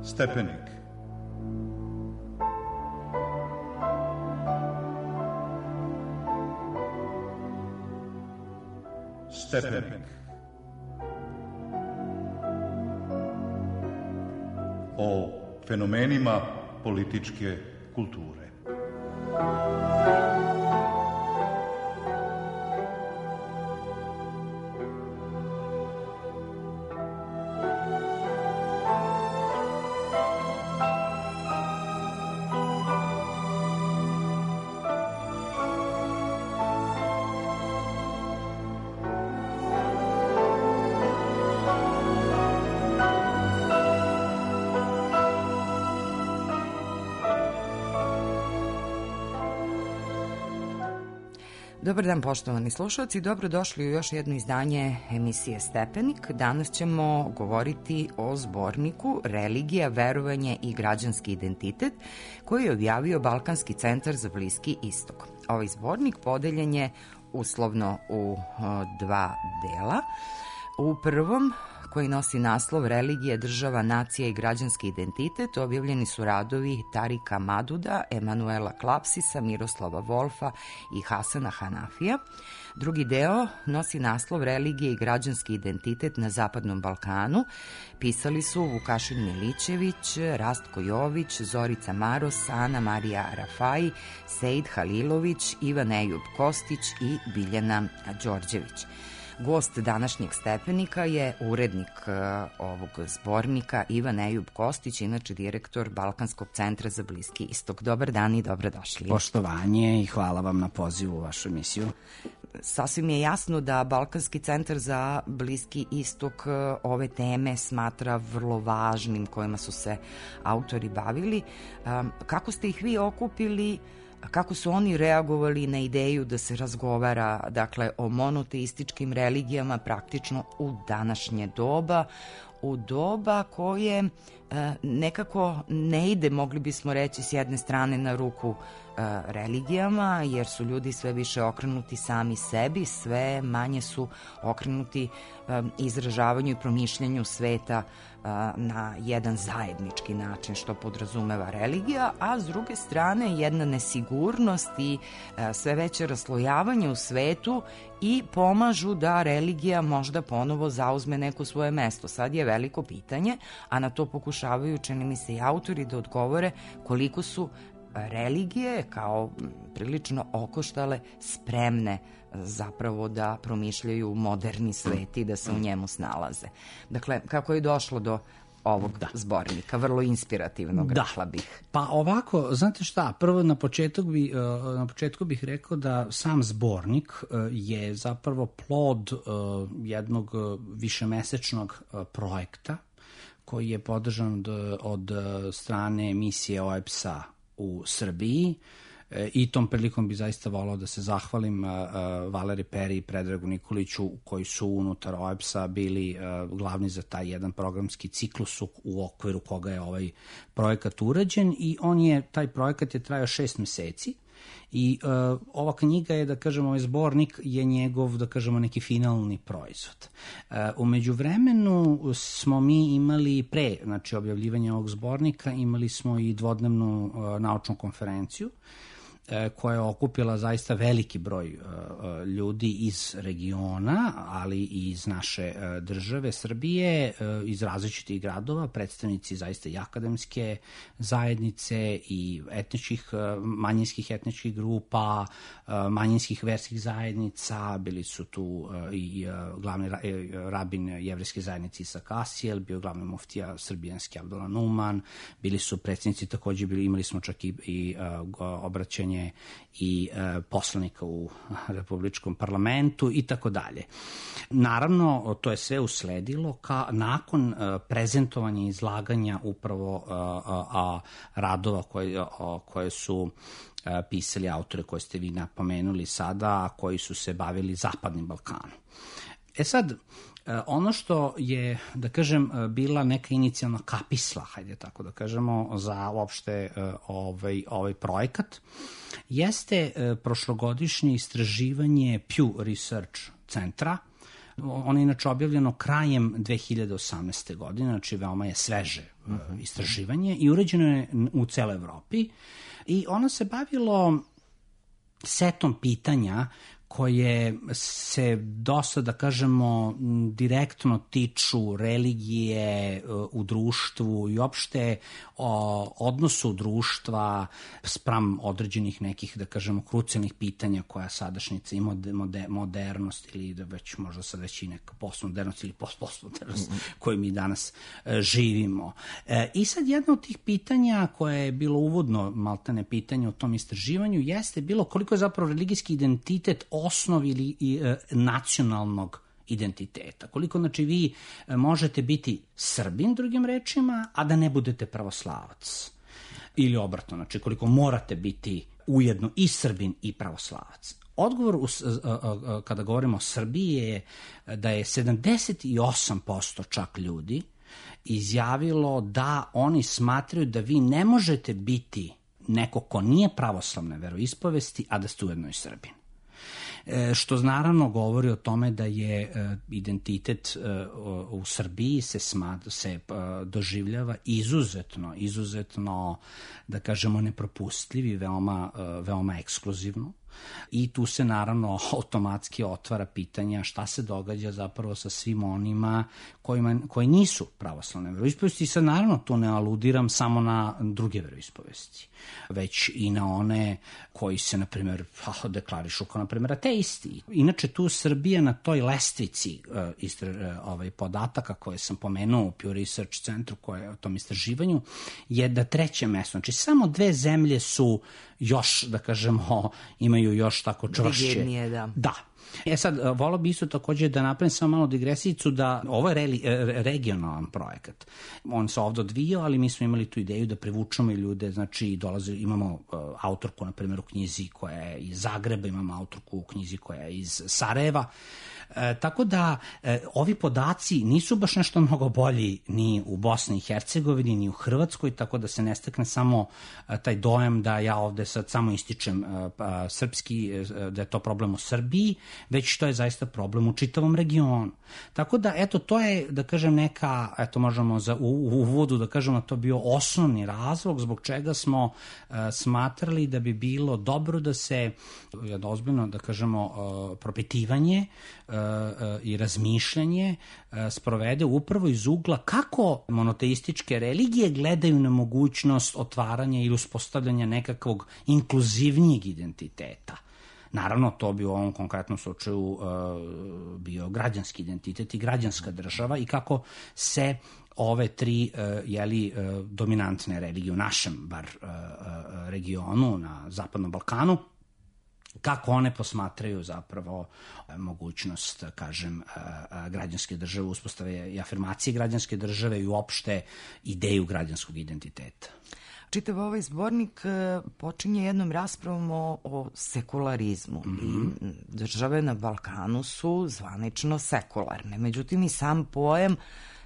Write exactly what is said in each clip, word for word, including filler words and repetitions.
Stepenik. Stepenik. O fenomenima političke kulture. Dobar dan, poštovani slušalci, dobrodošli u još jedno izdanje emisije Stepenik. Danas ćemo govoriti o zborniku Religija, verovanje i građanski identitet koji je objavio Balkanski centar za Bliski istok. Ovaj zbornik podeljen je uslovno u dva dela. U prvom, koji nosi naslov Religija, država, nacija i građanski identitet, objavljeni su radovi Tarika Maduda, Emanuela Klapsisa, Miroslava Volfa i Hasana Hanafija. Drugi deo nosi naslov Religija i građanski identitet na Zapadnom Balkanu. Pisali su Vukašin Milićević, Rastko Jović, Zorica Maros, Ana Marija Rafai, Sejid Halilović, Ivan Ejub Kostić i Biljana Đorđević. Gost današnjeg Stepenika je urednik ovog zbornika Ivan Ejub Kostić, inače direktor Balkanskog centra za Bliski istok. Dobar dan i dobrodošli. Poštovanje i hvala vam na pozivu u vašu emisiju. Sasvim je jasno da Balkanski centar za Bliski istok ove teme smatra vrlo važnim, kojima su se autori bavili. Kako ste ih vi okupili? Kako su oni reagovali na ideju da se razgovara, dakle, o monoteističkim religijama praktično u današnje doba, u doba koje e, nekako ne ide, mogli bismo reći, s jedne strane na ruku e, religijama, jer su ljudi sve više okrenuti sami sebi, sve manje su okrenuti e, izražavanju i promišljanju sveta e, na jedan zajednički način, što podrazumeva religija, a s druge strane jedna nesigurnost i e, sve veće raslojavanje u svetu i pomažu da religija možda ponovo zauzme neko svoje mesto. Sad je veliko pitanje, a na to pokušavaju, čini mi se, i autori da odgovore koliko su religije kao prilično okoštale spremne zapravo da promišljaju moderni svet i da se u njemu snalaze. Dakle, kako je došlo do ovog da. zbornika, vrlo inspirativnog, da. rekla bih. Pa ovako, znate šta, prvo na početku, bi, na početku bih rekao da sam zbornik je zapravo plod jednog višemesečnog projekta koji je podržan od, od strane misije O E B S-a u Srbiji. I tom prilikom bi zaista volao da se zahvalim uh, Valeri Peri i Predragu Nikoliću, koji su unutar O E B S-a bili uh, glavni za taj jedan programski ciklus u, u okviru koga je ovaj projekat urađen, i on je, taj projekat je trajao šest meseci. I uh, ova knjiga je, da kažemo, ovaj zbornik je njegov, da kažemo, neki finalni proizvod. Uh, u međuvremenu smo mi imali pre, znači, objavljivanja ovog zbornika, imali smo i dvodnevnu uh, naučnu konferenciju koja je okupila zaista veliki broj uh, ljudi iz regiona, ali i iz naše uh, države Srbije, uh, iz različitih gradova, predstavnici zaista i akademske zajednice i etničkih, uh, manjinskih etničkih grupa, uh, manjinskih verskih zajednica, bili su tu uh, i uh, glavni ra, rabin jevrejske zajednice Isak Asijel, bio glavni muftija srbijanski Abdullah Numan, bili su predstavnici, takođe bili, imali smo čak i, i uh, obraćanje i e, poslanika u Republičkom parlamentu i tako dalje. Naravno, to je sve usledilo ka, nakon e, prezentovanja i izlaganja upravo e, a, a, radova koje, a, koje su e, pisali autore koje ste vi napomenuli sada, a koji su se bavili Zapadnim Balkanom. E sad, ono što je, da kažem, bila neka inicijalna kapisla, hajde tako da kažemo, za uopšte ovaj, ovaj projekat, jeste prošlogodišnje istraživanje Pew Research centra, Ono je inače objavljeno krajem dve hiljade osamnaeste. godine, znači veoma je sveže uh-huh. istraživanje i urađeno je u celoj Evropi i ono se bavilo setom pitanja koje se dosta, da kažemo, direktno tiču religije u društvu i opšte o odnosu društva spram određenih nekih, da kažemo, krucijalnih pitanja koja sadašnjica i mode, modernost ili da već možda sad već i neka postmodernost ili postpostmodernost mm-hmm. koju mi danas e, živimo. E, I sad jedno od tih pitanja koje je bilo uvodno maltene pitanje u tom istraživanju jeste bilo koliko je zapravo religijski identitet osnov ili i, e, nacionalnog identiteta. Koliko, znači, vi možete biti Srbin, drugim rečima, a da ne budete pravoslavac. Ili obratno, znači, koliko morate biti ujedno i Srbin i pravoslavac. Odgovor u, kada govorimo o Srbiji je da je sedamdeset osam posto čak ljudi izjavilo da oni smatraju da vi ne možete biti neko ko nije pravoslavne veroispovesti, a da ste ujedno i Srbin. Što naravno govori o tome da je identitet u Srbiji se, smad, se doživljava izuzetno, izuzetno, da kažemo, nepropustljiv i veoma, veoma ekskluzivno. I tu se naravno automatski otvara pitanja šta se događa zapravo sa svim onima kojima, koji nisu pravoslavne veroispovesti. I sad naravno tu ne aludiram samo na druge veroispovesti, već i na one koji se, na primjer, deklarišu kao, na primjer, ateisti. Inače, tu Srbija na toj lestvici uh, istra, uh, ovaj, podataka koje sam pomenuo u Pew Research centru, koje je o tom istraživanju, je da treće mesto. Znači, samo dve zemlje su još, da kažemo, imaju još tako čvršće. Rigidnije, da. Da. E sad, volao bi isto takođe da napravim samo malo digresijicu da ovo je reli, regionalan projekat. On se ovdje odvijao, ali mi smo imali tu ideju da privučemo i ljude, znači dolaze, imamo uh, autorku, na primjer, u knjizi koja je iz Zagreba, imamo autorku u knjizi koja je iz Sarajeva. E, tako da e, ovi podaci nisu baš nešto mnogo bolji ni u Bosni i Hercegovini, ni u Hrvatskoj, tako da se ne stekne samo e, taj dojam da ja ovde sad samo ističem e, pa, srpski, e, da je to problem u Srbiji, već to je zaista problem u čitavom regionu. Tako da, eto, to je, da kažem, neka, eto, možemo za, u, u uvodu da kažemo, to bio osnovni razlog zbog čega smo e, smatrali da bi bilo dobro da se, jedno ozbiljno, da kažemo, e, propitivanje i razmišljanje sprovede upravo iz ugla kako monoteističke religije gledaju na mogućnost otvaranja ili uspostavljanja nekakvog inkluzivnijeg identiteta. Naravno, to bi u ovom konkretnom slučaju uh, bio građanski identitet i građanska država i kako se ove tri uh, jeli, uh, dominantne religije u našem bar uh, uh, regionu, na Zapadnom Balkanu, kako one posmatraju zapravo mogućnost, kažem, građanske države, uspostave i afirmacije građanske države i uopšte ideju građanskog identiteta. Čitav ovaj zbornik počinje jednom raspravom o, o sekularizmu. Mm-hmm. I države na Balkanu su zvanično sekularne. Međutim, i sam pojam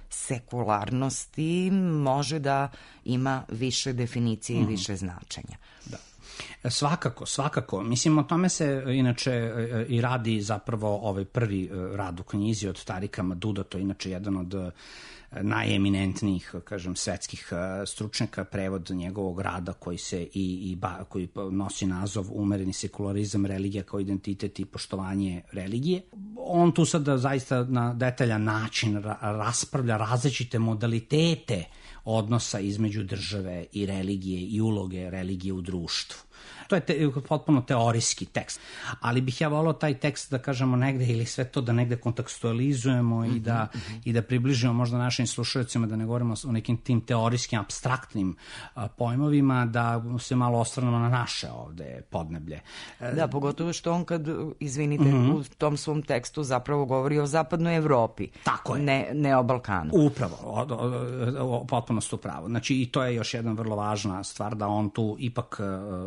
sekularnosti može da ima više definicije mm-hmm. i više značenja. Da. Svakako, svakako. Mislim, o tome se inače i radi zapravo ovaj prvi rad u knjizi od Tarika Maduda, to je inače jedan od najeminentnijih, kažem, svetskih stručnjaka, prevod njegovog rada koji se i, i ba, koji nosi nazov Umereni sekularizam, religija kao identitet i poštovanje religije. On tu sada zaista na detaljan način ra, raspravlja različite modalitete odnosa između države i religije i uloge religije u društvu. To je te, potpuno teorijski tekst, ali bih ja volao taj tekst da kažemo negde ili sve to da negde kontekstualizujemo i da, mm-hmm. i da približimo možda našim slušaocima, da ne govorimo o nekim tim teorijskim, apstraktnim a, pojmovima, da se malo osvrnemo na naše ovde podneblje. Da, pogotovo što on kad, izvinite, mm-hmm. u tom svom tekstu zapravo govori o zapadnoj Evropi. Tako je. Ne, ne o Balkanu. Upravo, o, o, o, potpuno su pravo. Znači i to je još jedna vrlo važna stvar, da on tu ipak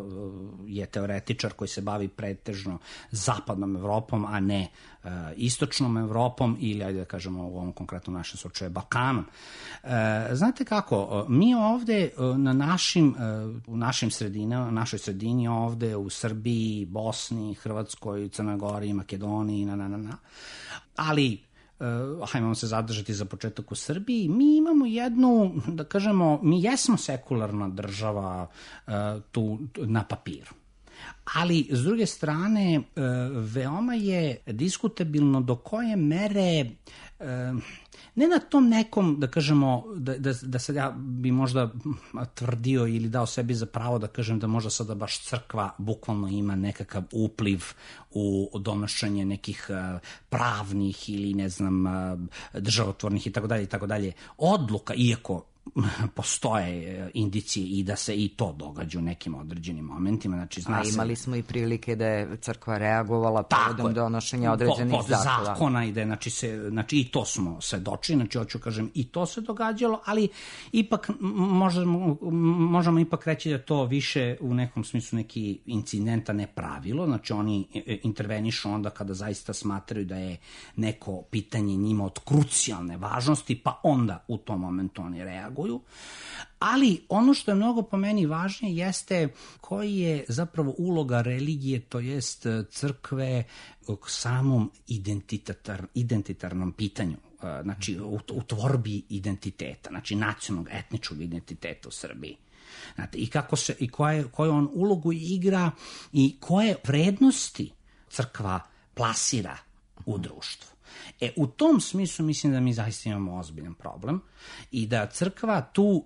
je teoretičar koji se bavi pretežno zapadnom Evropom, a ne uh, istočnom Evropom ili, ajde da kažemo u ovom konkretnom našem slučaju, Balkanom. Uh, znate kako, mi ovde uh, na našim, uh, u našim sredinama, našoj sredini ovde u Srbiji, Bosni, Hrvatskoj, Crnoj Gori, Makedoniji, na, na, na, na, ali hajmo se zadržati za početak u Srbiji, mi imamo jednu, da kažemo, mi jesmo sekularna država tu na papiru. Ali, s druge strane, veoma je diskutabilno do koje mere, ne na tom nekom, da kažemo, da, da, da sad ja bi možda tvrdio ili dao sebi za pravo da kažem da možda sada baš crkva bukvalno ima nekakav upliv u donošenje nekih pravnih ili, ne znam, državotvornih i tako dalje i tako dalje odluka, iako postoje indicije i da se i to događa u nekim određenim momentima. Znači, zna A se... imali smo i prilike da je crkva reagovala povodom donošenja određenih po, po zakona. zakona ide, znači, se, znači i to smo svedočili, znači hoću kažem i to se događalo, ali ipak možemo, možemo ipak reći da to više u nekom smislu neki incidenta ne pravilo, znači oni intervenišu onda kada zaista smatraju da je neko pitanje njima od krucijalne važnosti, pa onda u tom momentu oni reaguju. Ali ono što je mnogo po meni važnije jeste koji je zapravo uloga religije, to jest crkve u samom identitar, identitarnom pitanju, znači u, u tvorbi identiteta, znači nacionalnog, etničkog identiteta u Srbiji. Znate, i kako se, i koje, koju on ulogu igra i koje vrednosti crkva plasira u društvu. E, u tom smislu mislim da mi zaista imamo ozbiljan problem i da crkva tu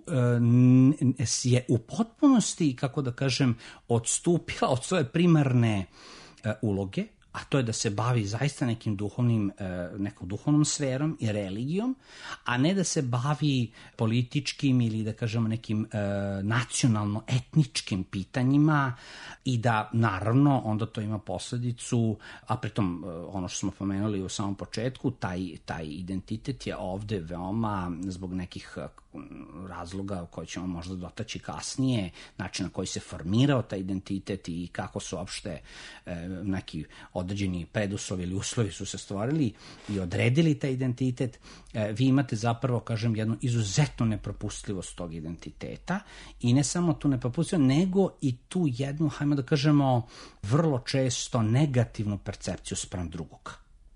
e, je u potpunosti, kako da kažem, odstupila od svoje primarne e, uloge, a to je da se bavi zaista nekim duhovnim, nekom duhovnom sferom i religijom, a ne da se bavi političkim ili, da kažemo, nekim nacionalno-etničkim pitanjima i da, naravno, onda to ima posledicu, a pritom, ono što smo pomenuli u samom početku, taj, taj identitet je ovde veoma, zbog nekih razloga koje ćemo možda dotaći kasnije, način na koji se formirao taj identitet i kako su uopšte e, neki određeni preduslovi ili uslovi su se stvorili i odredili taj identitet, e, vi imate zapravo, kažem, jednu izuzetnu nepropustljivost tog identiteta i ne samo tu nepropustljivost, nego i tu jednu, hajmo da kažemo, vrlo često negativnu percepciju spram drugoga.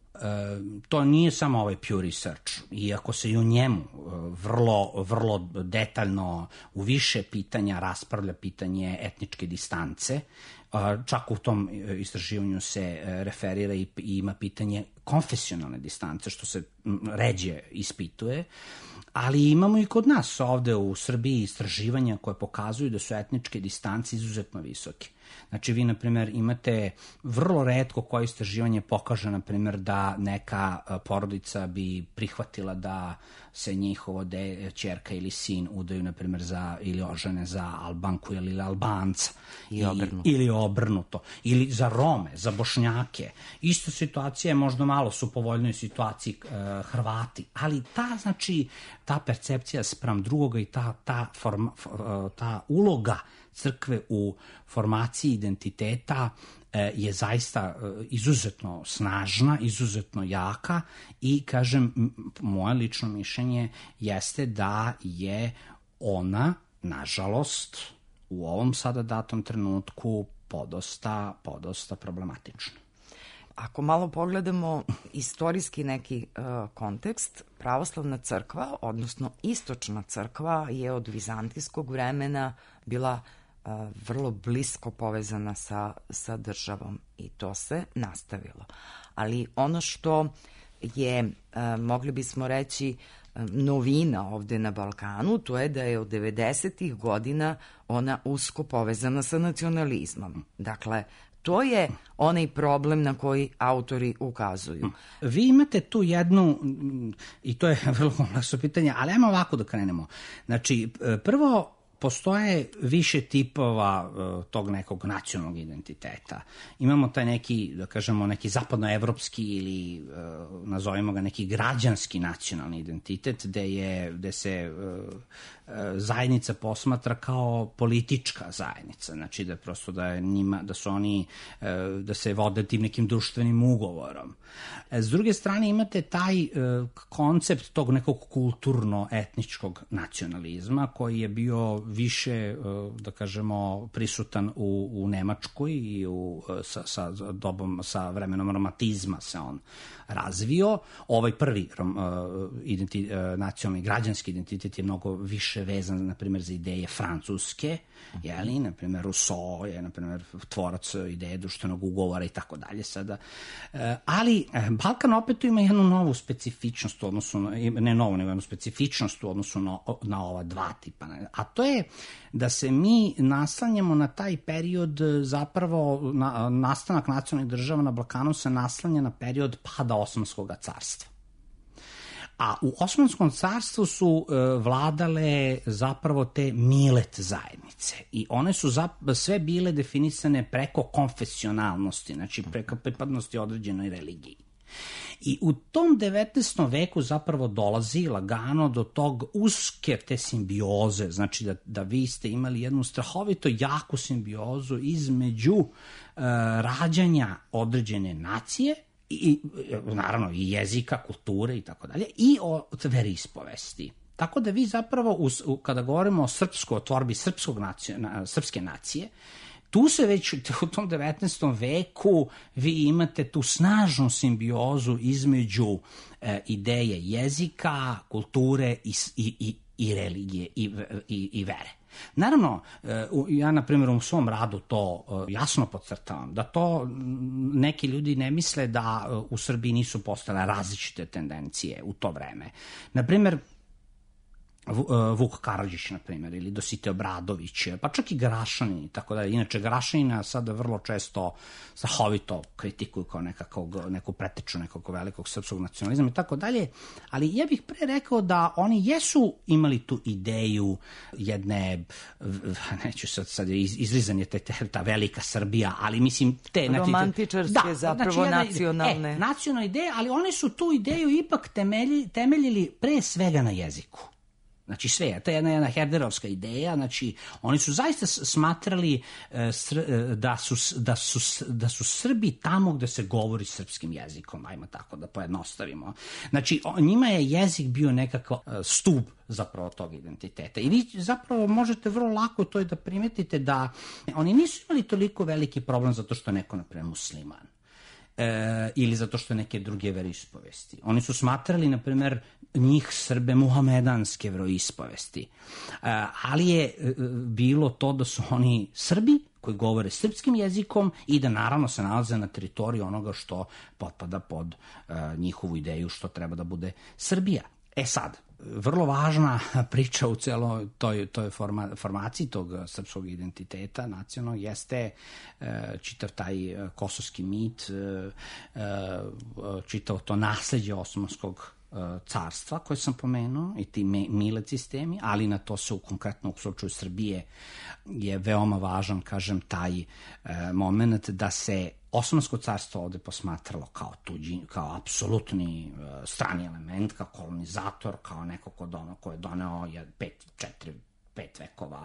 To nije samo ovaj Pew Research, iako se i u njemu vrlo, vrlo detaljno u više pitanja raspravlja pitanje etničke distance, čak u tom istraživanju se referira i ima pitanje konfesionalne distance, što se ređe ispituje, ali imamo i kod nas ovde u Srbiji istraživanja koje pokazuju da su etničke distance izuzetno visoke. Znači, vi, na primjer, imate vrlo retko koje istraživanje pokaže, na primjer, da neka porodica bi prihvatila da se njihovo de, ćerka ili sin udaju, na primjer, za, ili ožene za Albanku ili Albanca. I obrnuto. I, ili obrnuto. Ili za Rome, za Bošnjake. Isto situacija je možda malo su povoljnoj situaciji uh, Hrvati, ali ta, znači, ta percepcija spram drugoga i ta, ta, forma, ta uloga crkve u formaciji identiteta je zaista izuzetno snažna, izuzetno jaka i, kažem, moje lično mišljenje jeste da je ona, nažalost, u ovom sada datom trenutku podosta, podosta problematična. Ako malo pogledamo istorijski neki uh, kontekst, pravoslavna crkva, odnosno istočna crkva, je od vizantijskog vremena bila uh, vrlo blisko povezana sa, sa državom i to se nastavilo. Ali ono što je, uh, mogli bismo reći, novina ovde na Balkanu, to je da je od devedesetih godina ona usko povezana sa nacionalizmom. Dakle, to je onaj problem na koji autori ukazuju. Vi imate tu jednu, i to je vrlo kompleksno pitanje, ali ajmo ovako da krenemo. Znači, prvo, postoje više tipova uh, tog nekog nacionalnog identiteta. Imamo taj neki, da kažemo, neki zapadnoevropski ili uh, nazovimo ga neki građanski nacionalni identitet, gde, je, gde se uh, uh, zajednica posmatra kao politička zajednica. Znači da prosto da, njima, da su oni, uh, da se vode tim nekim društvenim ugovorom. S druge strane imate taj uh, koncept tog nekog kulturno-etničkog nacionalizma koji je bio više, da kažemo, prisutan u, u Nemačkoj i u, sa, sa dobom, sa vremenom romantizma se on razvio. Ovaj prvi rom, identi, nacionalni građanski identitet je mnogo više vezan, na primjer, za ideje francuske, jeli, na primjer, Rousseau je, na primjer, tvorac ideje društvenog ugovora i tako dalje sada. Ali Balkan opet ima jednu novu specifičnost u odnosu na, ne novu, nego jednu specifičnost u odnosu na, na ova dva tipa. A to je da se mi naslanjamo na taj period, zapravo na, nastanak nacionalnih država na Balkanu se naslanja na period pada Osmanskog carstva. A u Osmanskom carstvu su e, vladale zapravo te milet zajednice i one su zap- sve bile definisane preko konfesionalnosti, znači preko pripadnosti određenoj religiji. I u tom devetnaestom veku zapravo dolazi lagano do tog uske te simbioze, znači da, da vi ste imali jednu strahovito jaku simbiozu između e, rađanja određene nacije i naravno i jezika, kulture i tako dalje, i o veroispovesti. Tako da vi zapravo, uz, kada govorimo o srpskoj, o tvorbi srpskog nacije, srpske nacije, tu se već u tom devetnaestom veku vi imate tu snažnu simbiozu između e, ideje jezika, kulture i, i, i, i religije i, i, i vere. Naravno, ja na primjer u svom radu to jasno podcrtavam, da to neki ljudi ne misle da u Srbiji nisu postale različite tendencije u to vreme. Na primjer, Vuk Karadžić, na primjer, ili Dositej Obradović, pa čak i Grašanin i tako dalje. Inače, Grašanina sada vrlo često strahovito kritikuju kao nekakvog, neku preteču nekog velikog srpskog nacionalizma i tako dalje, ali ja bih pre rekao da oni jesu imali tu ideju jedne, neću sad, sad izlizanje te, te, ta velika Srbija, ali mislim te... Romantičarske, da, zapravo znači, nacionalne. E, nacionalne ideje, ali oni su tu ideju ipak temelji, temeljili pre svega na jeziku. Znači sve, to je jedna, jedna herderovska ideja, znači oni su zaista smatrali e, sr, da, su, da, su, da su Srbi tamo gde se govori srpskim jezikom, ajmo tako da pojednostavimo. Znači njima je jezik bio nekakav e, stub zapravo tog identiteta. I vi zapravo možete vrlo lako to i da primetite da oni nisu imali toliko veliki problem zato što je neko, na primjer, musliman. E, ili zato što neke druge veroispovesti. Oni su smatrali, na primjer, njih Srbe muhamedanske veroispovesti. E, ali je e, bilo to da su oni Srbi koji govore srpskim jezikom i da naravno se nalaze na teritoriji onoga što potpada pod e, njihovu ideju što treba da bude Srbija. E sad, vrlo važna priča u celoj toj, toj forma, formaciji tog srpskog identiteta nacionalnog jeste e, čitav taj e, kosovski mit, e, e, čitav to nasleđe Osmanskog e, carstva koje sam pomenuo i ti me, milet sistemi, ali na to se u konkretnom slučaju Srbije je veoma važan, kažem, taj e, moment da se Osmansko carstvo ovde posmatralo kao tuđi, kao apsolutni uh, strani element, kao kolonizator, kao neko ko, dono, ko je doneo je pet, četiri, pet vekova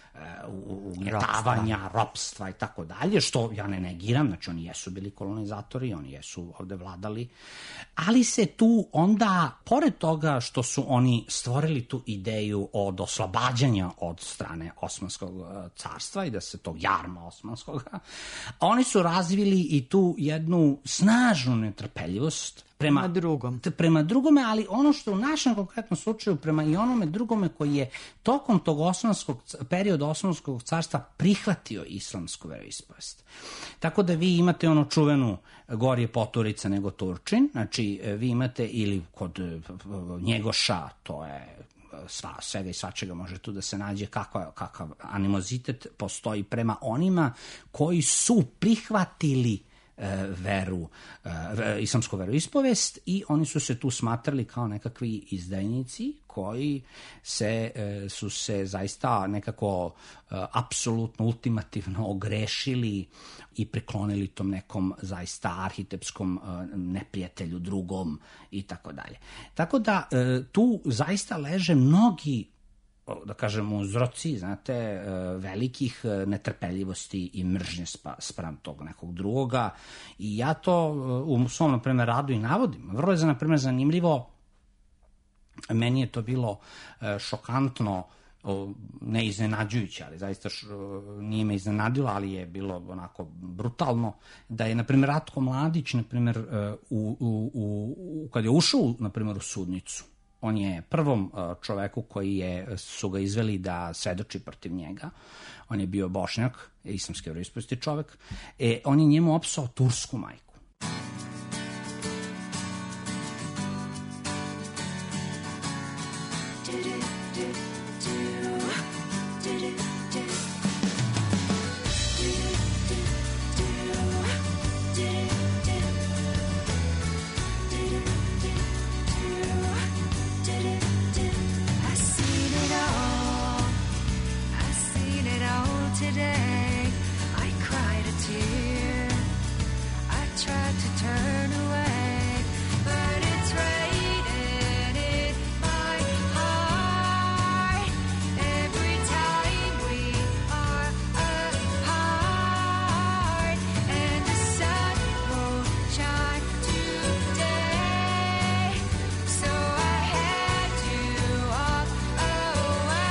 uh, ugnjetavanja, ropstva i tako dalje, što ja ne negiram, znači oni jesu bili kolonizatori, oni jesu ovde vladali, ali se tu onda, pored toga što su oni stvorili tu ideju od oslobađanja od strane Osmanskog carstva i da se tog jarma osmanskog, oni su razvili i tu jednu snažnu netrpeljivost prema, prema drugom. Prema drugome, ali ono što u našem konkretnom slučaju prema i onome drugome koji je tokom tog osmanskog perioda Osmanskog carstva prihvatio islamsku veroispovest. Tako da vi imate ono čuvenu gor je Poturica nego Turčin, znači vi imate ili kod Njegoša, to je sva, svega i svačega može tu da se nađe kakav, kakav animozitet postoji prema onima koji su prihvatili veru, islamsku veroispovest i oni su se tu smatrali kao nekakvi izdajnici koji se, su se zaista nekako apsolutno ultimativno ogrešili i priklonili tom nekom zaista arhitepskom neprijatelju drugom i tako dalje. Tako da tu zaista leže mnogi, da kažemo, uzroci, znate, velikih netrpeljivosti i mržnje spram tog nekog drugoga. I ja to u svom, na primjer, radu i navodim. Vrlo je, na primjer, zanimljivo, meni je to bilo šokantno ne iznenađujuće, ali zaista š, nije me iznenadilo, ali je bilo onako brutalno, da je, na primjer, Ratko Mladić, na primjer, u, u, u, kad je ušao, na primjer, u sudnicu, on je prvom čoveku koji je, su ga izveli da svedoči protiv njega, on je bio Bošnjak, islamske veroispovesti čovek, e, on je njemu opsao tursku majku. Today, I cried a tear. I tried to turn away, but it's raining in my heart every time we are apart, and the sun won't shine today, so I had to walk away.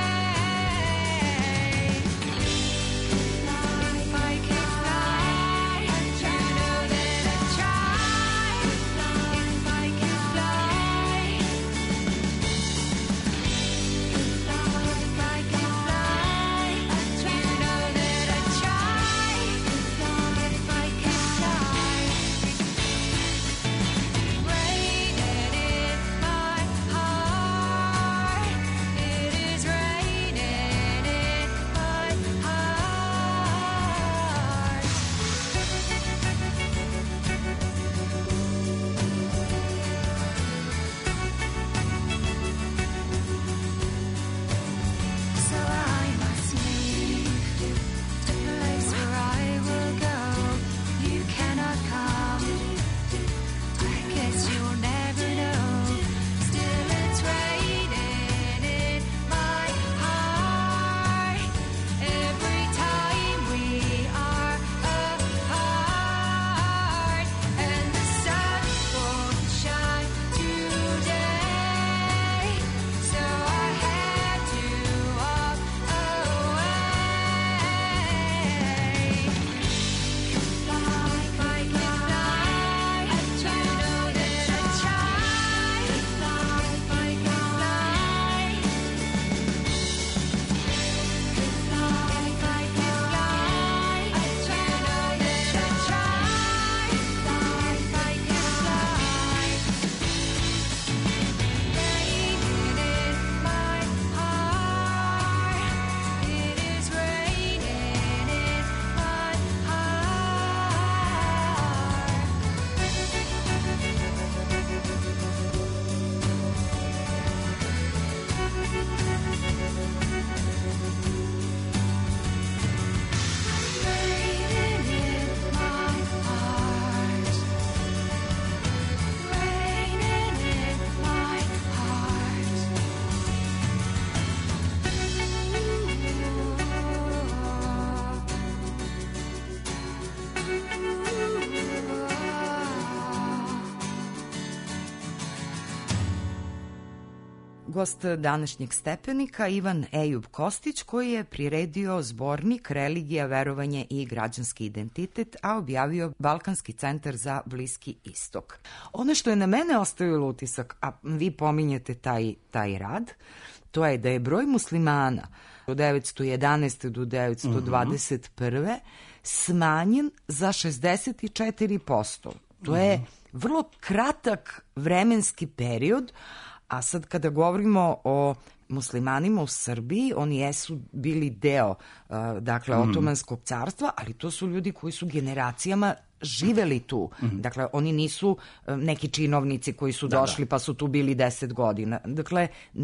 Gost današnjeg Stepenika Ivan Ejub Kostić, koji je priredio zbornik Religija, verovanje i građanski identitet, a objavio Balkanski centar za Bliski istok. Ono što je na mene ostavilo utisak, a vi pominjete taj, taj rad, to je da je broj muslimana od devetsto jedanaeste do devetsto dvadeset prve Uh-huh. smanjen za šezdeset četiri posto. To uh-huh. je vrlo kratak vremenski period, a sad kada govorimo o muslimanima u Srbiji, oni jesu bili deo uh, dakle mm. Otomanskog carstva, ali to su ljudi koji su generacijama živeli tu. Mm. Dakle, oni nisu uh, neki činovnici koji su da, došli da. pa su tu bili deset godina. Dakle, uh,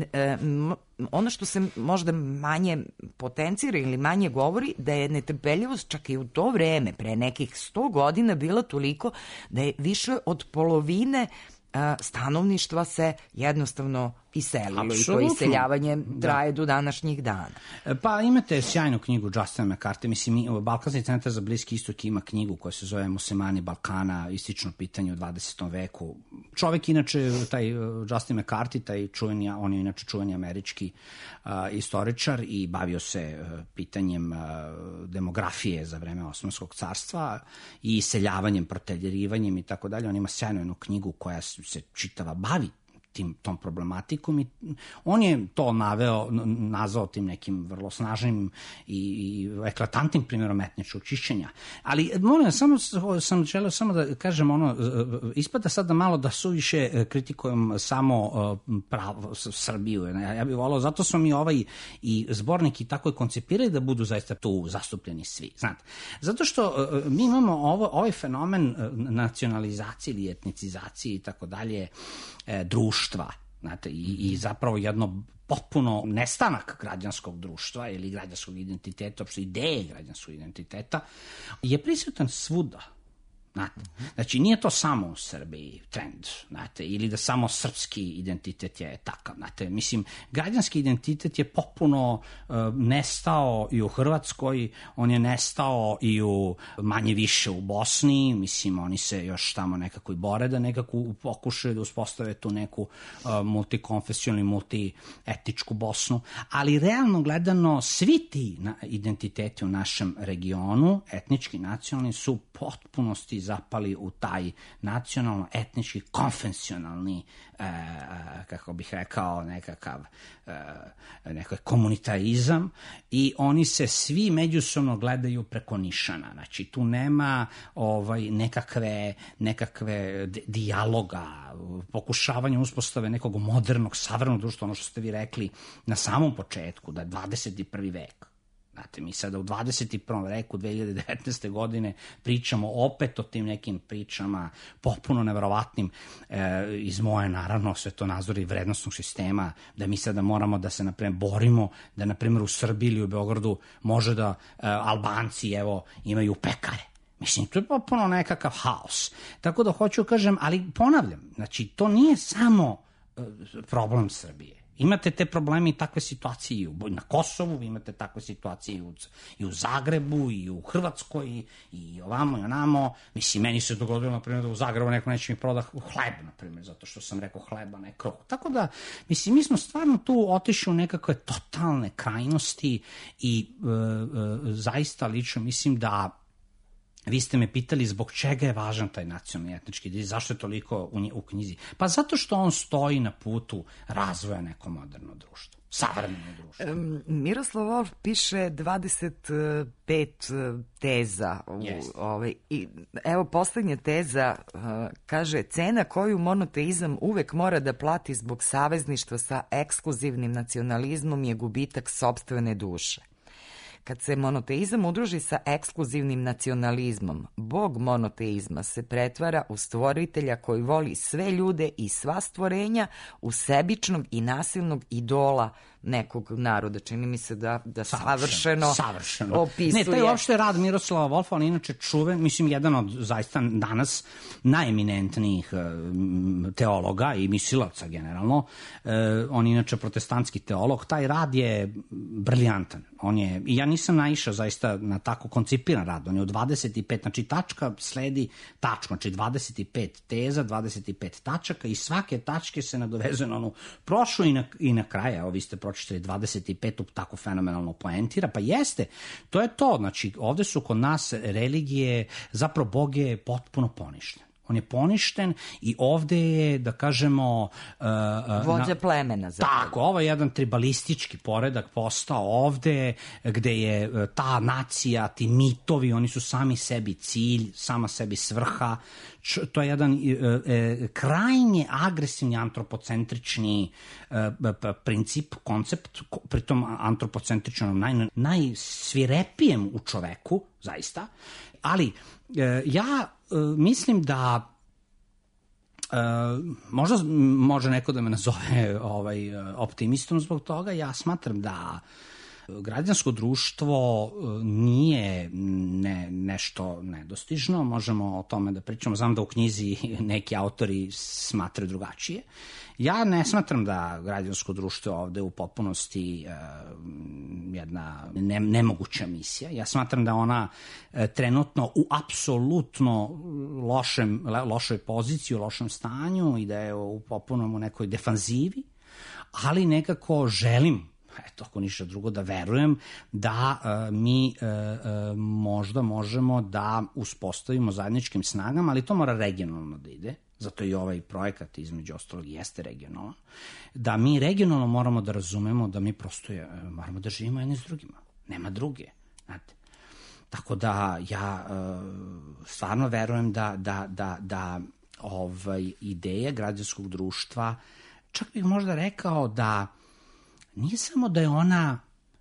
ono što se možda manje potencira ili manje govori, da je netrpeljivost čak i u to vreme, pre nekih sto godina, bila toliko da je više od polovine stanovništva se jednostavno iselilo. Apsolutno. I to iseljavanje Da. traje do današnjih dana. Pa imate sjajnu knjigu Justina McCarthy, mislim, Balkanski centar za Bliski istok ima knjigu koja se zove Muslimani Balkana, istično pitanje u dvadesetom veku. Čovek, inače, taj uh, Justin McCarthy, taj čuveni, on je inače čuveni američki uh, istoričar i bavio se uh, pitanjem uh, demografije za vreme Osmanskog carstva i iseljavanjem, proteljerivanjem i tako dalje. On ima sjajnu jednu knjigu koja se čitava bavi tim, tom problematikom i on je to naveo, nazvao tim nekim vrlo snažnim i, i eklatantnim primjerom etničkog čišćenja. Ali, molim, samo sam želeo samo da kažem ono, ispada sada malo da suviše kritikujem samo pravo Srbiju. Ja bih volao, zato smo mi ovaj i zbornik i tako je koncipirali da budu zaista tu zastupljeni svi. Znate, zato što mi imamo ovo, ovaj fenomen nacionalizacije ili etnicizacije i tako dalje društva, znate, i, i zapravo jedno potpuno nestanak građanskog društva ili građanskog identiteta, uopšte ideje građanskog identiteta, je prisutan svuda. Znate, znači nije to samo u Srbiji trend, znate, ili da samo srpski identitet je takav, znate, mislim, građanski identitet je popuno uh, nestao i u Hrvatskoj, on je nestao i u manje više u Bosni, mislim, oni se još tamo nekako i bore da nekako pokušaju da uspostave tu neku uh, multikonfesionalnu, multietičku Bosnu, ali realno gledano svi ti na, identiteti u našem regionu, etnički, nacionalni, su potpunosti zapali u taj nacionalno-etnički, konfesionalni, e, kako bih rekao, nekakav e, nekakav komunitarizam i oni se svi međusobno gledaju preko nišana. Znači, tu nema ovaj, nekakve, nekakve dijaloga, pokušavanja uspostave nekog modernog, savremenog društva, ono što ste vi rekli na samom početku, da je dvadeset prvi vek. Znate, mi sada u dvadeset prvom veku, dve hiljade devetnaeste. godine, pričamo opet o tim nekim pričama popuno neverovatnim e, iz moje, naravno, svetonazora i vrednostnog sistema, da mi sada moramo da se, na primjer, borimo, da, na primjer, u Srbiji ili u Beogradu može da e, Albanci, evo, imaju pekare. Mislim, to je potpuno nekakav haos. Tako da hoću kažem, ali ponavljam, znači, to nije samo e, problem Srbije. Imate te probleme i takve situacije i na Kosovu, imate takve situacije i u, i u Zagrebu, i u Hrvatskoj, i, i ovamo i onamo. Mislim, meni se dogodilo, na primjer, da u Zagrebu neko neće mi proda hleb, na primjer, zato što sam rekao hleba, ne kruh. Tako da, mislim, mi smo stvarno tu otišli u nekakve totalne krajnosti i e, e, zaista lično mislim da vi ste me pitali zbog čega je važan taj nacionalni etnički identitet, zašto je toliko u, u knjizi. Pa zato što on stoji na putu razvoja neko moderno društvo, savremeno društvo. Um, Miroslav Volf piše dvadeset pet teza. U, yes. ovaj, i, evo, poslednja teza uh, kaže, cena koju monoteizam uvek mora da plati zbog savezništva sa ekskluzivnim nacionalizmom je gubitak sopstvene duše. Kad se monoteizam udruži sa ekskluzivnim nacionalizmom, bog monoteizma se pretvara u stvoritelja koji voli sve ljude i sva stvorenja, u sebičnog i nasilnog idola nekog naroda. Čini mi se da, da savršeno, savršeno opisuje. Ne, taj uopšte rad Miroslava Volfa, on je inače čuven, mislim, jedan od zaista danas najeminentnijih uh, teologa i mislilaca generalno. Uh, on je inače protestantski teolog. Taj rad je briljantan. On je, i ja nisam naišao zaista na tako koncipiran rad. On je u dvadeset pet, znači tačka sledi tačku, znači dvadeset pet teza, dvadeset pet tačaka i svake tačke se nadovezuje na onu prošlu i na, i na kraju, evo vi ste pročitali dvadeset petu tako fenomenalno poentira, pa jeste, to je to, znači ovde su kod nas religije, zapravo Bog je potpuno poništen. On je poništen i ovde je, da kažemo... Uh, Vođa na, plemena. Zapravo. Tako, ovo je jedan tribalistički poredak postao ovde, gde je ta nacija, ti mitovi, oni su sami sebi cilj, sama sebi svrha. Č, to je jedan uh, uh, krajnje agresivni antropocentrični uh, princip, koncept, pritom antropocentričnom naj, najsvirepijem u čoveku, zaista, ali uh, ja mislim da uh, možda može neko da me nazove ovaj, optimistom zbog toga. Ja smatram da Građansko društvo nije ne, nešto nedostižno, možemo o tome da pričamo, znam da u knjizi neki autori smatraju drugačije. Ja ne smatram da građansko društvo je ovde u potpunosti uh, jedna ne, nemoguća misija. Ja smatram da ona uh, trenutno u apsolutno lošem, lošoj poziciji, u lošem stanju i da je u potpunom u nekoj defanzivi, ali nekako želim, eto, ako ništa drugo, da verujem da uh, mi uh, uh, možda možemo da uspostavimo zajedničkim snagama, ali to mora regionalno da ide, zato i ovaj projekat između ostalog jeste regionalan, da mi regionalno moramo da razumemo da mi prosto je, moramo da živimo jedni s drugima. Nema druge, znate. Tako da ja uh, stvarno verujem da, da, da, da ovaj, ideja građanskog društva, čak bih možda rekao da nije samo da je ona,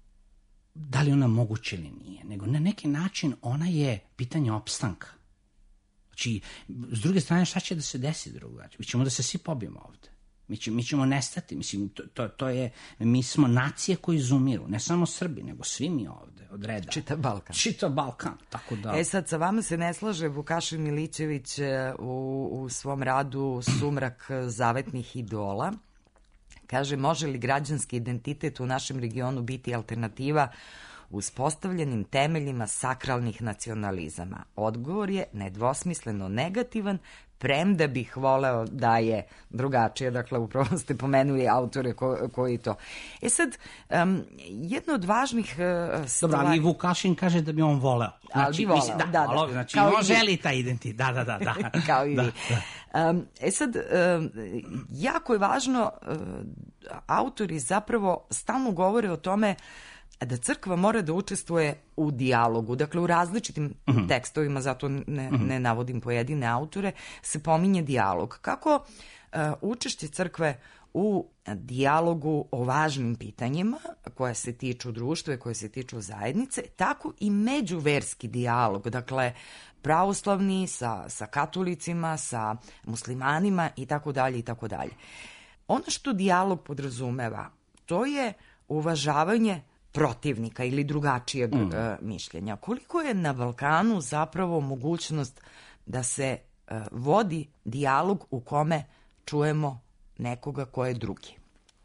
da li ona moguće ili nije, nego na neki način ona je pitanje opstanka. Znači, s druge strane, šta će da se desi drugačije? Mi ćemo da se svi pobijemo ovde. Mi, će, mi ćemo nestati. Mislim, to, to, to je, mi smo nacije koji izumiru. Ne samo Srbi, nego svi mi ovde, od reda. Čitav Balkan. Čitav Balkan, tako da... E sad, sa vama se ne slaže Vukašin Milićević u, u svom radu Sumrak zavetnih idola. Kaže, može li građanski identitet u našem regionu biti alternativa uspostavljenim temeljima sakralnih nacionalizama? Odgovor je nedvosmisleno negativan, premda bih voleo da je drugačije. Dakle, upravo ste pomenuli autore ko, koji to... E sad, um, jedno od važnih uh, stvari... Dobro, ali Vukašin kaže da bi on voleo. Znači, ali bi voleo, mislim, da, da, da. Znači, Kao on želi taj identitet, da, da, da. da. Kao i da, vi. Da. Um, e sad, um, jako je važno, uh, autori zapravo stalno govore o tome da crkva mora da učestvuje u dijalogu, dakle u različitim uh-huh. tekstovima, zato ne, uh-huh. ne navodim pojedine autore, se pominje dijalog. Kako uh, učešće crkve u dijalogu o važnim pitanjima koje se tiču društva i koje se tiču zajednice, tako i međuverski dijalog, dakle pravoslavni sa, sa katolicima, sa muslimanima i tako dalje i tako dalje. Ono što dijalog podrazumeva, to je uvažavanje protivnika ili drugačijeg mm. uh, mišljenja. Koliko je na Balkanu zapravo mogućnost da se uh, vodi dijalog u kome čujemo nekoga ko je drugi?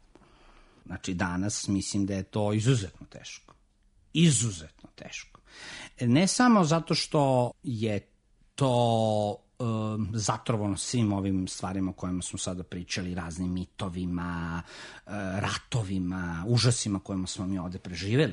Znači, danas mislim da je to izuzetno teško. Izuzetno teško. Ne samo zato što je to um, zatrovano svim ovim stvarima o kojima smo sada pričali, raznim mitovima, uh, ratovima, užasima kojima smo mi ovde preživeli.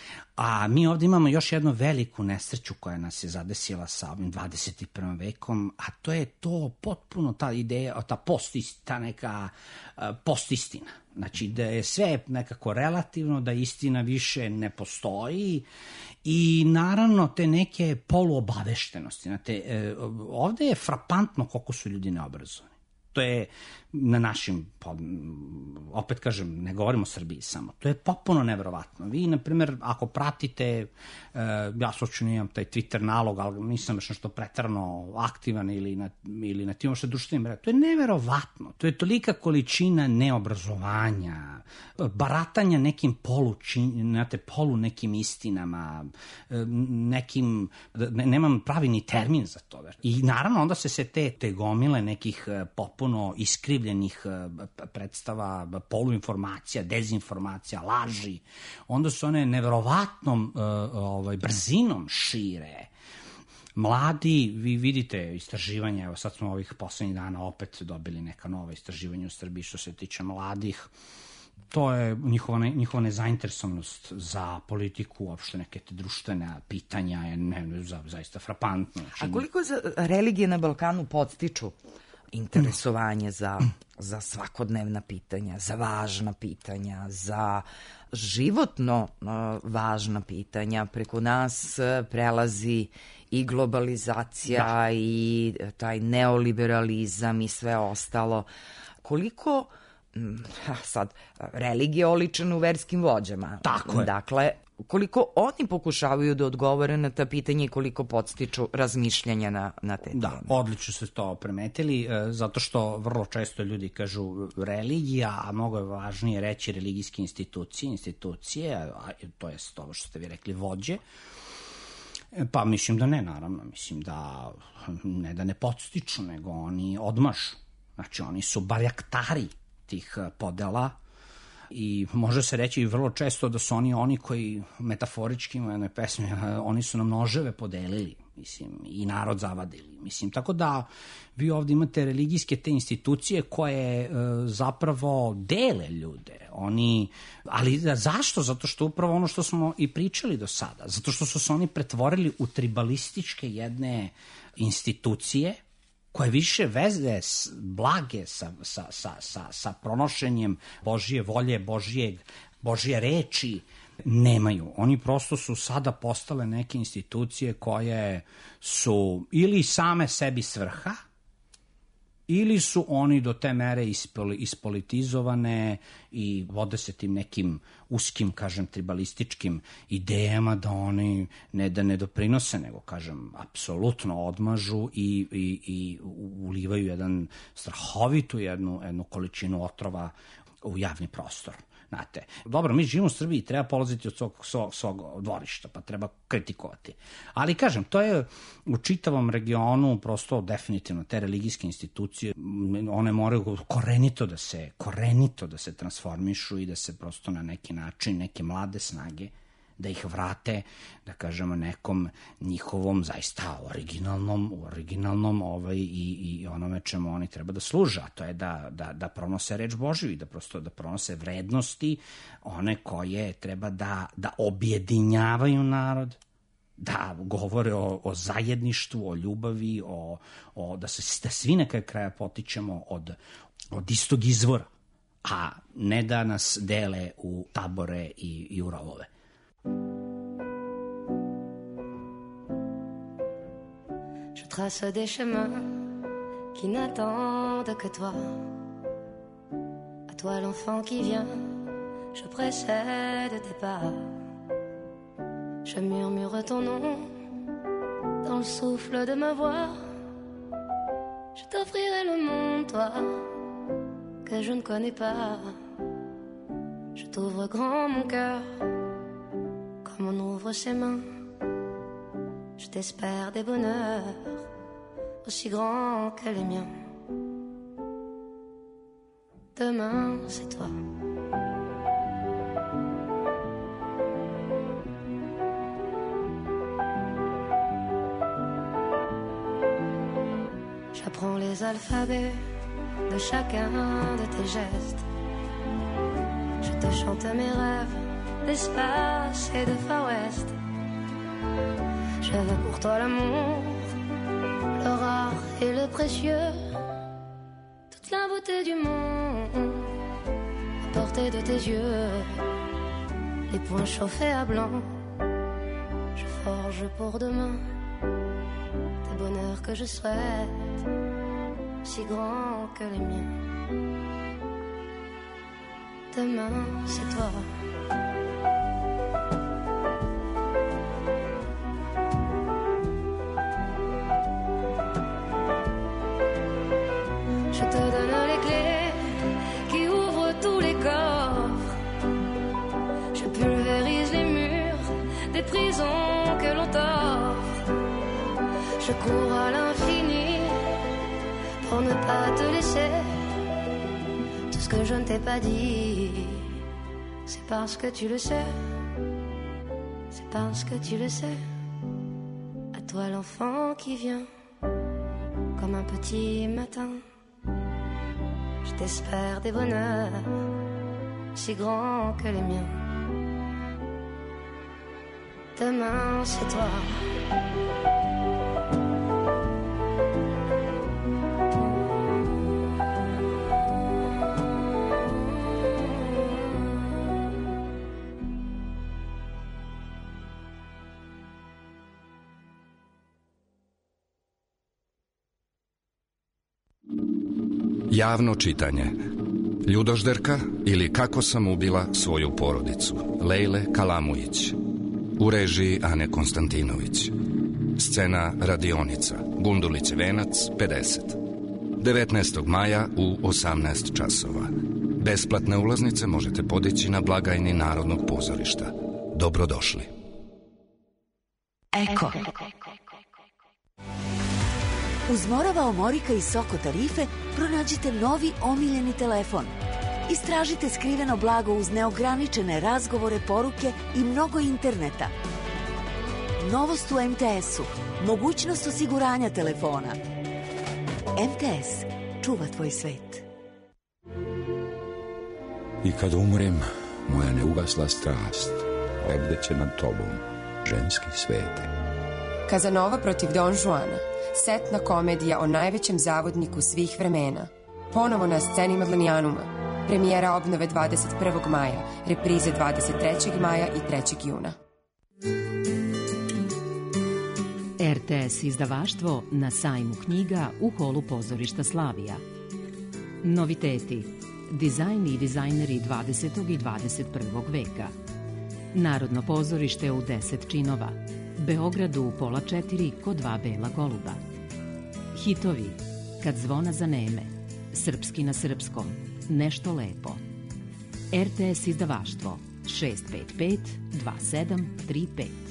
A mi ovde imamo još jednu veliku nesreću koja nas je zadesila sa ovim dvadeset i prvim vekom, a to je to potpuno ta ideja, ta postistina, ta neka uh, postistina. Znači da je sve nekako relativno, da istina više ne postoji i naravno te neke poluobaveštenosti. Znate, e, ovde je frapantno koliko su ljudi neobrazovani. To je na našim, opet kažem, ne govorimo o Srbiji samo, to je potpuno neverovatno. Vi, na primjer, ako pratite, ja slučajno imam taj Twitter nalog, ali nisam još nešto pretrano aktivan ili na, ili na tim što društvenim mrežama, to je neverovatno. To je tolika količina neobrazovanja, baratanja nekim polu, znate, polu nekim istinama, nekim, ne, nemam pravi ni termin za to. I naravno onda se se te, te gomile nekih popuno iskrivljenih predstava, poluinformacija, dezinformacija, laži, onda su one neverovatnom uh, ovaj, brzinom šire. Mladi, vi vidite istraživanja, evo sad smo ovih poslednjih dana opet dobili neka nova istraživanja u Srbiji što se tiče mladih, to je njihova, ne, njihova nezainteresovanost za politiku, uopšte neke te društvene pitanja je ne, za, zaista frapantno. A koliko za religije na Balkanu podstiču interesovanje za, za svakodnevna pitanja, za važna pitanja, za životno uh, važna pitanja? Preko nas uh, prelazi i globalizacija da. i taj neoliberalizam i sve ostalo. Koliko sad, religija oličena u verskim vođama. Tako je. Dakle, koliko oni pokušavaju da odgovore na ta pitanja i koliko podstiču razmišljanja na, na te Da, teme. odlično ste to primetili, e, zato što vrlo često ljudi kažu religija, a mnogo je važnije reći religijske institucije, institucije, a to je to što ste vi rekli, vođe. Pa mislim da ne, naravno, mislim da ne da ne podstiču, nego oni odmažu. Znači, oni su barjaktari tih podela i može se reći vrlo često da su oni oni koji metaforički u jednoj pesmi, oni su nam noževe podelili, mislim, i narod zavadili. Mislim, tako da vi ovde imate religijske te institucije koje e, zapravo dele ljude. Oni, ali zašto? Zato što upravo ono što smo i pričali do sada. Zato što su se oni pretvorili u tribalističke jedne institucije koje više veze s, blage sa, sa, sa, sa, sa pronošenjem Božije volje, Božijeg, Božije reči nemaju. Oni prosto su sada postale neke institucije koje su ili same sebi svrha, ili su oni do te mere ispolitizovane i vode se tim nekim uskim, kažem, tribalističkim idejama da oni ne da ne doprinose, nego, kažem, apsolutno odmažu i, i, i ulivaju jedan strahovitu jednu, jednu količinu otrova u javni prostor. Znate, dobro, mi živimo u Srbiji, treba polaziti od svog, svog, svog dvorišta, pa treba kritikovati. Ali, kažem, to je u čitavom regionu prosto definitivno te religijske institucije, one moraju korenito da se, korenito da se transformišu i da se prosto na neki način, neke mlade snage, da ih vrate, da kažemo, nekom njihovom zaista originalnom, originalnom ovaj, i, i onome čemu oni treba da služe, a to je da, da, da pronose reč Božiju i da prosto da pronose vrednosti, one koje treba da, da objedinjavaju narod, da govore o, o zajedništvu, o ljubavi, o, o, da, se, da svi na kraju kraja potičemo od, od istog izvora, a ne da nas dele u tabore i, i u rovove. Je trace des chemins qui n'attendent que toi. À toi l'enfant qui vient, je précède tes pas. Je murmure ton nom dans le souffle de ma voix. Je t'offrirai le monde, toi, que je ne connais pas. Je t'ouvre grand mon cœur, comme on ouvre ses mains. Je t'espère des bonheurs aussi grands que les miens. Demain, c'est toi. J'apprends les alphabets de chacun de tes gestes. Je te chante mes rêves d'espace et de Far West. Je veux pour toi l'amour, le rare et le précieux, toute la beauté du monde à portée de tes yeux. Les poings chauffés à blanc, je forge pour demain des bonheurs que je souhaite, si grands que les miens. Demain, c'est toi. Je te donne les clés qui ouvrent tous les coffres. Je pulvérise les murs des prisons que l'on t'offre. Je cours à l'infini pour ne pas te laisser. Tout ce que je ne t'ai pas dit, c'est parce que tu le sais. C'est parce que tu le sais. À toi l'enfant qui vient comme un petit matin. Je t'espère des bonheurs si grands que les miens. Demain, c'est toi. Javno čitanje. Ljudožderka ili Kako sam ubila svoju porodicu, Lejle Kalamujić. U režiji Ane Konstantinović. Scena radionica, Gundulić Venac, pedeset. devetnaestog maja u osamnaest časova. Besplatne ulaznice možete podići na blagajni Narodnog pozorišta. Dobrodošli. Eko. Uz Morava Omorika i Soko tarife pronađite novi omiljeni telefon. Istražite skriveno blago uz neograničene razgovore, poruke i mnogo interneta. Novost u em te esu. Mogućnost osiguranja telefona. em te es čuva tvoj svet. I kad umrem, moja neugasla strast lebdeće nad tobom, ženski svete. Kazanova protiv Don Juana, setna komedija o najvećem zavodniku svih vremena. Ponovo na sceni Madlenijanuma. Premijera obnove dvadeset prvog maja, reprize dvadeset trećeg maja i trećeg juna. er te es izdavaštvo na sajmu knjiga u holu pozorišta Slavija. Noviteti. Dizajn i dizajneri dvadesetog i dvadeset prvog veka. Narodno pozorište u deset činova. Beogradu u pola četiri kod dva bela goluba. Hitovi. Kad zvona zaneme. Srpski na srpskom. Nešto lepo. er te es izdavaštvo šest pet pet dva sedam tri pet.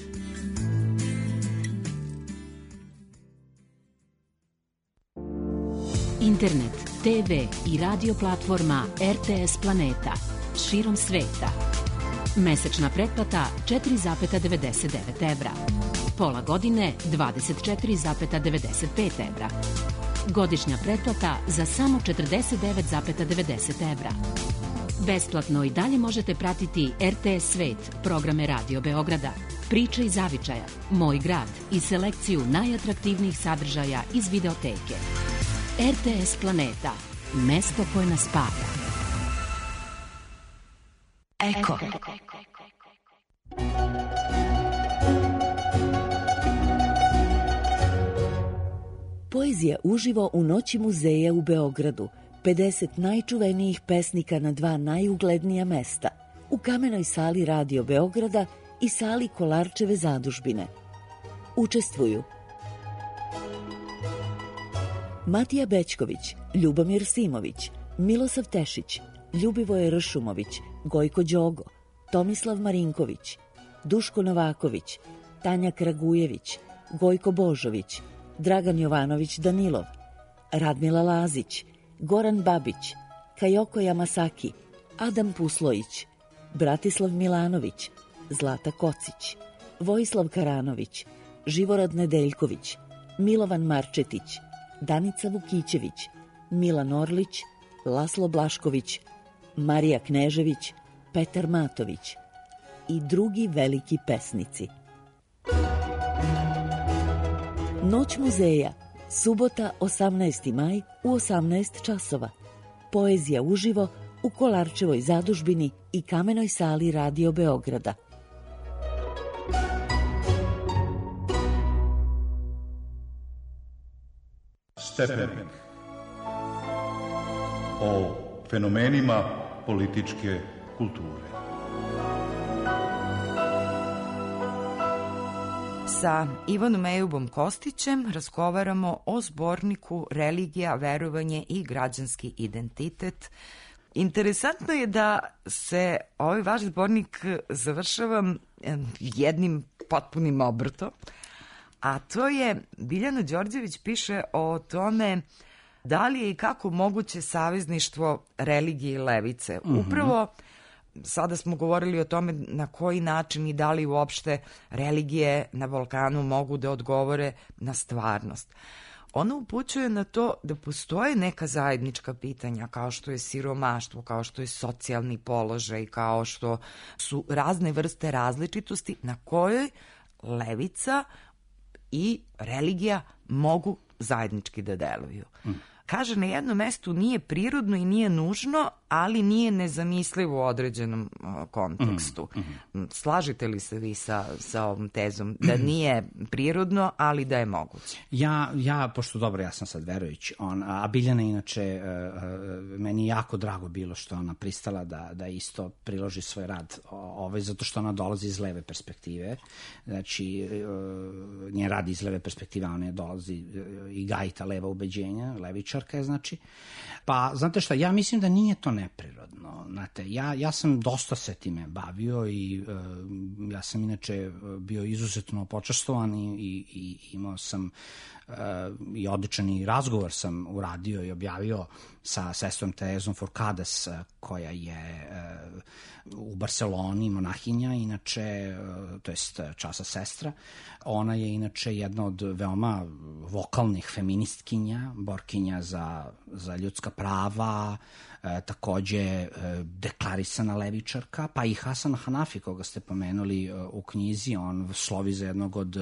Internet, te ve i radio platforma er te es Planeta širom sveta. Mesečna pretplata četiri zarez devedeset devet evra. Pola godine dvadeset četiri zarez devedeset pet evra. Godišnja pretplata za samo četrdeset devet zarez devedeset evra. Besplatno i dalje možete pratiti er te es Svet, programe Radio Beograda, Priče iz zavičaja, Moj grad i selekciju najatraktivnijih sadržaja iz videoteke. er te es Planeta, mesto koje nas spaja. Eko. Poezija uživo u Noći muzeja u Beogradu. pedeset najčuvenijih pesnika na dva najuglednija mesta. U Kamenoj sali Radio Beograda i sali Kolarčeve zadužbine. Učestvuju Matija Bećković, Ljubomir Simović, Milosav Tešić, Ljubivoje Ršumović, Gojko Đogo, Tomislav Marinković, Duško Novaković, Tanja Kragujević, Gojko Božović, Dragan Jovanović Danilov, Radmila Lazić, Goran Babić, Kajoko Yamasaki, Adam Puslojić, Bratislav Milanović, Zlata Kocić, Vojislav Karanović, Živorad Nedeljković, Milovan Marčetić, Danica Vukićević, Milan Orlić, Laslo Blašković, Marija Knežević, Petar Matović i drugi veliki pesnici. Noć muzeja, subota osamnaesti maj u osamnaest časova. Poezija uživo u Kolarčevoj zadužbini i Kamenoj sali Radio Beograda. Stepenik. O fenomenima političke kulture. Sa Ivanom Ejubom Kostićem razgovaramo o zborniku Religija, verovanje i građanski identitet. Interesantno je da se ovaj vaš zbornik završava jednim potpunim obrtom, a to je Biljana Đorđević piše o tome da li je i kako moguće savezništvo religije i levice. Mm-hmm. Upravo sada smo govorili o tome na koji način i da li uopšte religije na Balkanu mogu da odgovore na stvarnost. Ona upućuje na to da postoje neka zajednička pitanja kao što je siromaštvo, kao što je socijalni položaj, kao što su razne vrste različitosti na kojoj levica i religija mogu zajednički da deluju. Mm. Kaže na jednom mestu nije prirodno i nije nužno ali nije nezamisliv u određenom kontekstu. Mm, mm. Slažete li se vi sa, sa ovom tezom da nije prirodno, ali da je moguće? Ja, ja pošto dobro, ja sam sad verujući, on, a Biljana inače, uh, meni je jako drago bilo što ona pristala da, da isto priloži svoj rad, ovaj, zato što ona dolazi iz leve perspektive, znači uh, njen rad iz leve perspektive, ona je dolazi uh, i gaji ta leva ubeđenja, levičarka je, znači. Pa, znate šta, ja mislim da nije to neprirodno, znate, ja, ja sam dosta se time bavio i uh, ja sam inače bio izuzetno počastovan i, i, i imao sam uh, i odličan i razgovor sam uradio i objavio sa sestrom Terezom Forcades, koja je uh, u Barceloni monahinja, inače, uh, to jest časa sestra. Ona je inače jedna od veoma vokalnih feministkinja, borkinja za, za ljudska prava, e, takođe e, deklarisana levičarka, pa i Hasan Hanafi, koga ste pomenuli e, u knjizi, on slovi za jednog od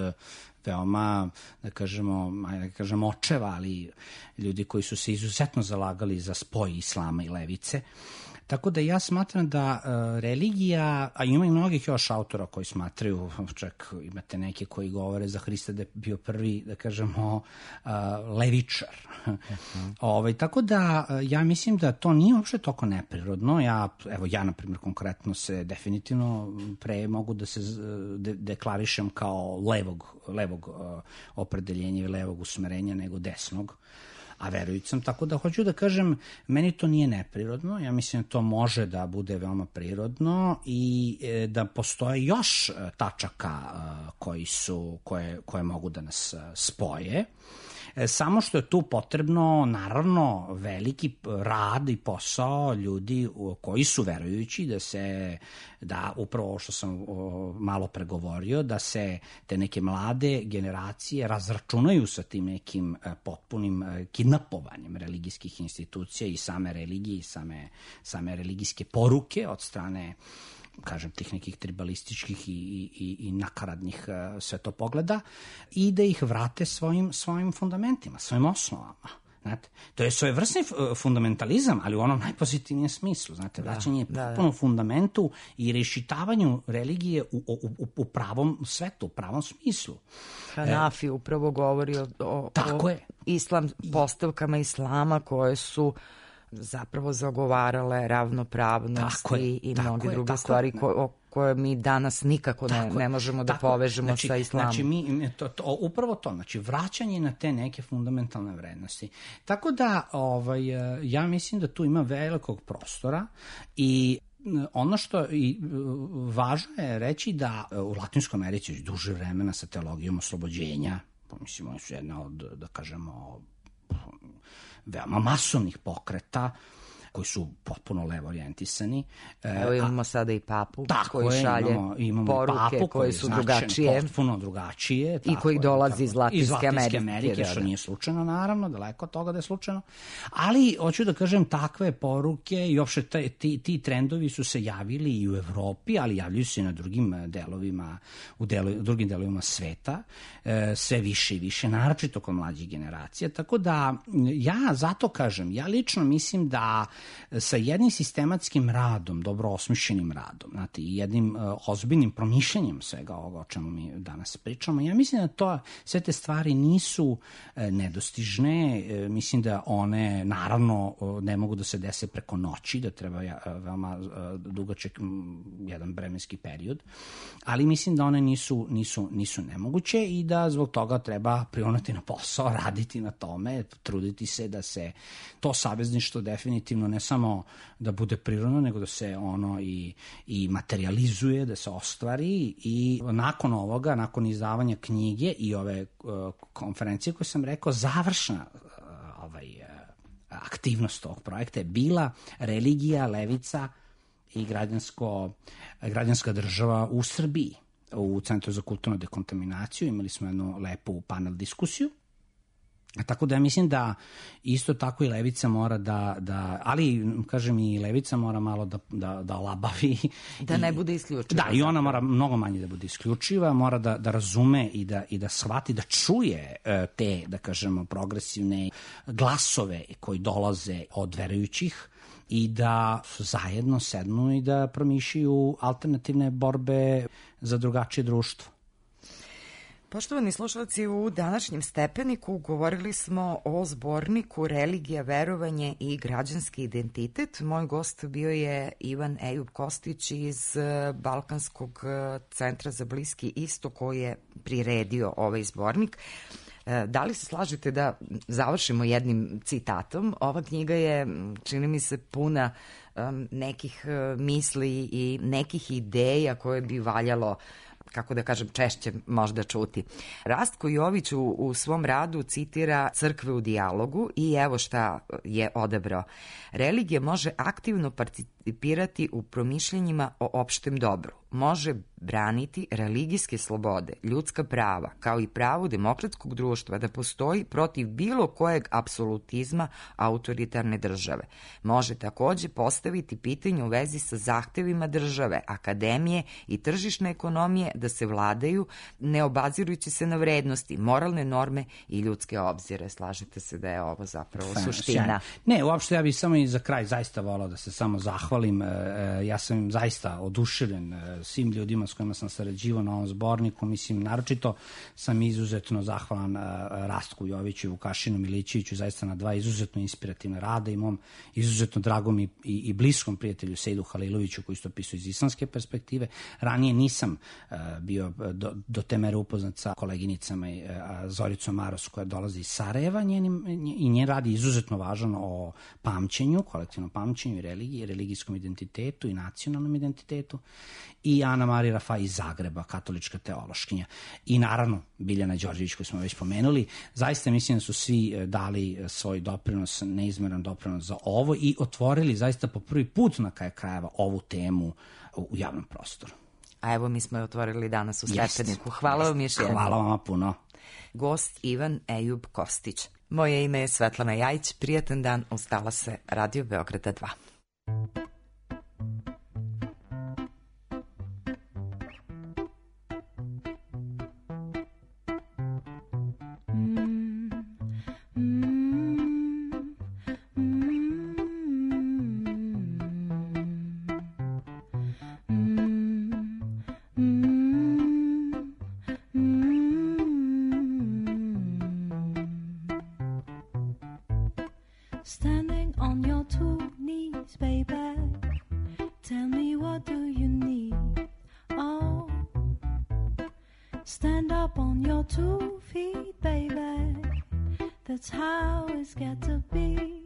veoma, da kažemo, da kažemo očeva, ali ljudi koji su se izuzetno zalagali za spoj islama i levice. Tako da ja smatram da uh, religija, a ima i mnogih još autora koji smatraju, čak imate neke koji govore za Hrista da je bio prvi, da kažemo, uh, levičar. Uh-huh. Ovaj, tako da uh, ja mislim da to nije uopšte toliko neprirodno. Ja, evo ja, na primjer, konkretno se definitivno pre mogu da se de- deklarišem kao levog, levog uh, opredeljenja i levog usmerenja nego desnog. A verujući sam, tako da hoću da kažem, meni to nije neprirodno, ja mislim da to može da bude veoma prirodno i e, da postoje još tačaka e, koji su, koje, koje mogu da nas spoje. E, samo što je tu potrebno, naravno, veliki rad i posao ljudi koji su verujući, da se, da upravo ovo što sam o, malo pregovorio, da se te neke mlade generacije razračunaju sa tim nekim e, potpunim e, kidnapovanjem religijskih institucija i same religije i same, same religijske poruke od strane, kažem, tih nekih tribalističkih i, i, i nakaradnih uh, svetopogleda i da ih vrate svojim, svojim fundamentima, svojim osnovama. Znate, to je svojevrsni fundamentalizam, ali u onom najpozitivnijem smislu, znate, vraćanje da, potpuno da. fundamentu i rešitavanju religije u, u, u, u pravom svetu, u pravom smislu. Hanafi e, upravo govori o, o, o islam, postavkama islama koje su zapravo zagovarale ravnopravnost i, i mnoge je, druge stvari ko, o koje mi danas nikako ne, ne možemo da tako, povežemo znači, sa islamom. Znači, mi, to, to, upravo to, znači vraćanje na te neke fundamentalne vrednosti. Tako da, ovaj, ja mislim da tu ima velikog prostora i ono što i važno je reći da u Latinskoj Americi duže vremena sa teologijom oslobođenja, pomislimo, su jedna od, da kažemo, veoma masovnih pokreta koji su potpuno levo orijentisani. Evo imamo sada i papu koji je, šalje imamo, imamo poruke papu koje su drugačije. Potpuno drugačije. I koji dolazi iz Latinske, iz Latinske Amerike. Amerike, što nije slučajno, naravno, daleko od toga da je slučajno. Ali, hoću da kažem, takve poruke i uopšte t, ti, ti trendovi su se javili i u Evropi, ali javljaju se i na drugim delovima, u delu, drugim delovima sveta, e, sve više i više, naročito kod mlađih generacija. Tako da, ja zato kažem, ja lično mislim da sa jednim sistematskim radom, dobro osmišljenim radom, znate, i jednim uh, ozbiljnim promišljanjem svega ovoga o čemu mi danas pričamo, ja mislim da to, sve te stvari nisu uh, nedostižne, uh, mislim da one, naravno, uh, ne mogu da se dese preko noći, da treba uh, veoma uh, dugaček um, jedan vremenski period, ali mislim da one nisu, nisu, nisu nemoguće i da zbog toga treba prionuti na posao, raditi na tome, truditi se da se to savezništvo definitivno ne samo da bude prirodno, nego da se ono i, i materializuje, da se ostvari i nakon ovoga, nakon izdavanja knjige i ove uh, konferencije koje sam rekao, završna uh, ovaj, uh, aktivnost ovog projekta je bila religija, levica i građansko, građanska država u Srbiji. U Centru za kulturnu dekontaminaciju imali smo jednu lepu panel diskusiju. Tako da ja mislim da isto tako i levica mora da, da ali kažem i levica mora malo da, da, da labavi. Da ne bude isključiva. Da, i ona mora mnogo manje da bude isključiva, mora da, da razume i da, i da shvati, da čuje te, da kažemo, progresivne glasove koji dolaze od verujućih i da zajedno sednu i da promišljaju alternativne borbe za drugačije društvo. Poštovani slušalci, u današnjem Stepeniku govorili smo o zborniku Religija, verovanje i građanski identitet. Moj gost bio je Ivan Ejub Kostić iz Balkanskog centra za Bliski istok koji je priredio ovaj zbornik. Da li se slažete da završimo jednim citatom? Ova knjiga je, čini mi se, puna um, nekih uh, misli i nekih ideja koje bi valjalo, kako da kažem, češće možda čuti. Rastko Jović u, u svom radu citira Crkve u dijalogu i evo šta je odabrao. Religija može aktivno participirati u promišljanjima o opštem dobru. Može braniti religijske slobode, ljudska prava, kao i pravo demokratskog društva da postoji protiv bilo kojeg apsolutizma autoritarne države. Može takođe postaviti pitanje u vezi sa zahtevima države, akademije i tržišne ekonomije da se vladaju, ne obazirujući se na vrednosti, moralne norme i ljudske obzire. Slažete se da je ovo zapravo Fan, suština? Sjajno. Ne, uopšte ja bih samo i za kraj zaista volao da se samo zahvalim. Ja sam zaista oduševljen svim ljudima s kojima sam sarađivao na ovom zborniku. Mislim, naročito sam izuzetno zahvalan Rastku Joviću i Vukašinu Milićeviću zaista na dva izuzetno inspirativna rada i mom izuzetno dragom i, i, i bliskom prijatelju Sejdu Haliloviću koji isto pisao iz islamske perspektive. Ranije nisam uh, bio do, do te mere upoznat sa koleginicama uh, Zoricom Maros koja dolazi iz Sarajeva njenim, i njen rad je izuzetno važan o pamćenju, kolektivnom pamćenju i religiji, religijskom identitetu i nacionalnom identitetu, i Ana Marija Rafaj iz Zagreba, katolička teološkinja. I naravno Biljana Đorđević koju smo već pomenuli. Zaista mislim da su svi dali svoj doprinos, neizmeran doprinos za ovo i otvorili zaista po prvi put na kraju krajeva ovu temu u javnom prostoru. A evo mi smo je otvorili danas u Stepeniku. Hvala vam još jednom. Hvala vam puno. Gost Ivan Ejub Kostić. Moje ime je Svetlana Jajić. Prijatan dan, ustala se Radio Beograda dva. Standing on your two knees, baby, tell me what do you need? Oh, stand up on your two feet, baby, that's how it's got to be.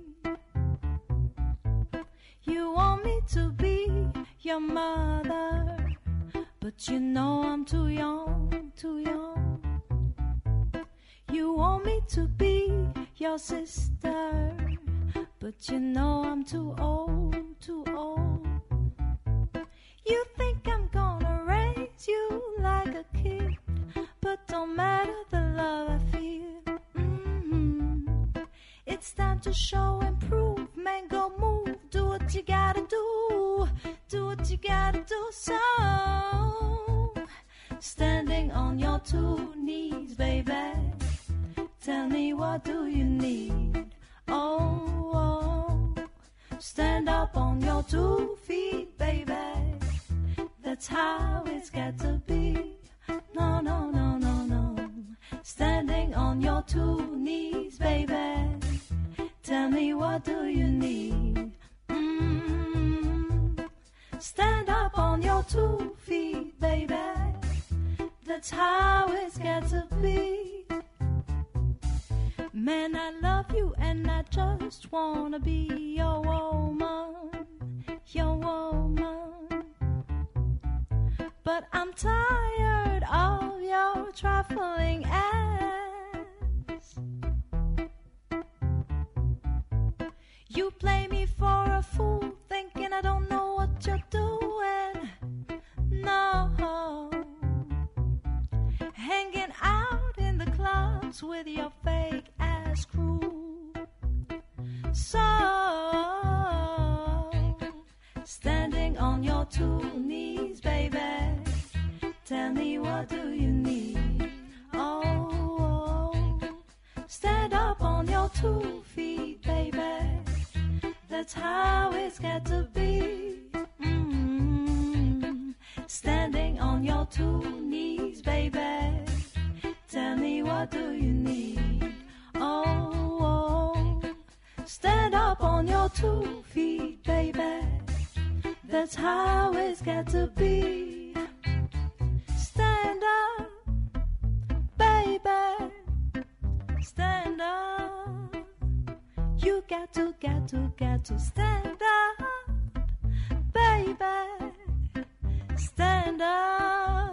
You want me to be your mother, but you know I'm too young, too young. You want me to be your sister, but you know I'm too old, too old. You think I'm gonna raise you like a kid, but don't matter the love I feel. Mm-hmm. It's time to show and prove, man, go move, do what you gotta do, do what you gotta do. So, standing on your two knees, baby, tell me what do you need? Oh, oh, stand up on your two feet, baby, that's how it's got to be. No, no, no, no, no, standing on your two knees, baby, tell me what do you need? Mm-hmm. Stand up on your two feet, baby, that's how it's got to be. Man, I love you and I just wanna be your woman, your woman. But I'm tired of your trifling acts. You play me for a fool, thinking I don't know what you're doing. No, hanging out in the clubs with your fake ass crew. So, standing on your two knees, baby, tell me what do you need? Oh, oh, stand up on your two feet, baby, that's That's how it's got to be. Mm-hmm. Standing on your two knees, baby. Tell me, what do you need? Oh, oh. Stand up on your two feet, baby. That's how it's got to be. Stand up, baby. Stand up. You got to, got to, got to stand up, baby. Stand up.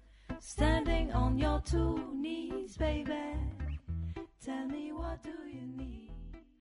Standing on your two knees, baby. Tell me, what do you need?